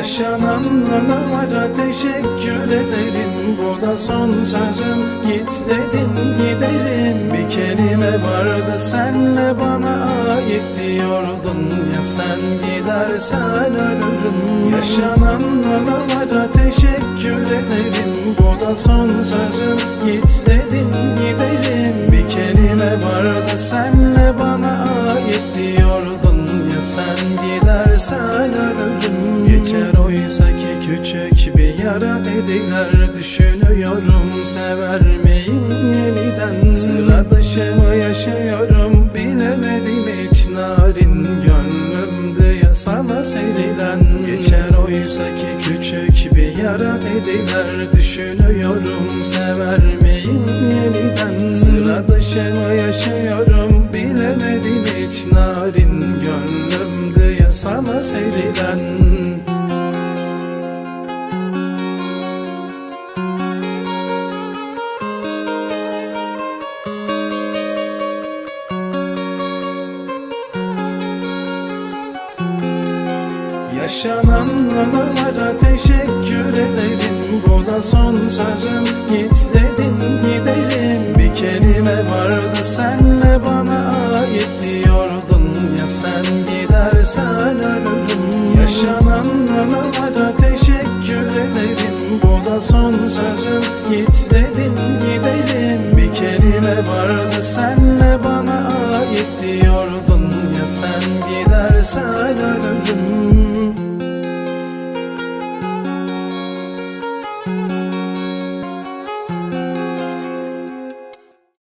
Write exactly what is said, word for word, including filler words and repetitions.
Yaşananlara teşekkür ederim, bu da son sözüm. Git dedin giderim, bir kelime vardı senle bana ait diyordun ya, sen gidersen ölürüm. Yaşananlara teşekkür ederim, bu da son sözüm. Git dedin giderim, bir kelime vardı senle bana ait diyordun ya, sen gidersen ölürüm. Geçer oysa ki küçük bir yara dediler, düşünüyorum sever miyim yeniden. Sıra dışı mı yaşıyorum bilemedim, hiç narin gönlümde ya sana serilen. Geçer oysa ki küçük bir yara dediler, düşünüyorum sever miyim yeniden. Sıra dışı mı yaşıyorum bilemedim, hiç narin gönlümde ya sana serilen. Yaşananlara teşekkür ederim, bu da son sözüm. Git dedin giderim, bir kelime vardı senle bana ait diyordun ya, sen gidersen ölürüm. Yaşananlara teşekkür ederim, bu da son sözüm. Git dedin giderim, bir kelime vardı senle bana ait diyordun ya, sen gidersen ölürüm.